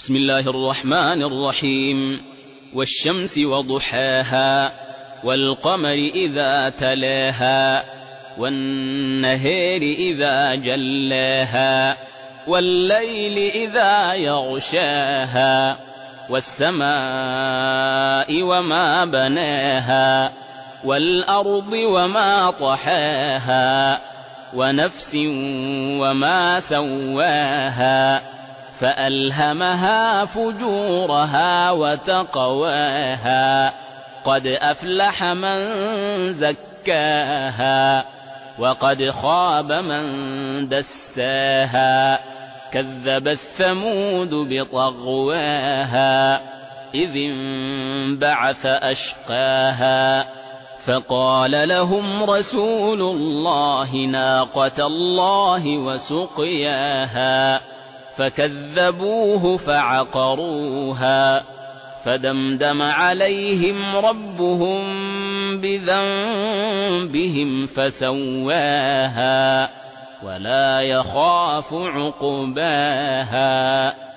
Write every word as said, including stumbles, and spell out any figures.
بسم الله الرحمن الرحيم والشمس وضحاها والقمر إذا تلاها والنهار إذا جلاها والليل إذا يغشاها والسماء وما بناها والأرض وما طحاها ونفس وما سواها فألهمها فجورها وتقواها قد أفلح من زكاها وقد خاب من دساها كذبت ثمود بطغواها إذ انبعث أشقاها فقال لهم رسول الله ناقة الله وسقياها فكذبوه فعقروها فدمدم عليهم ربهم بذنبهم فسواها ولا يخاف عقباها.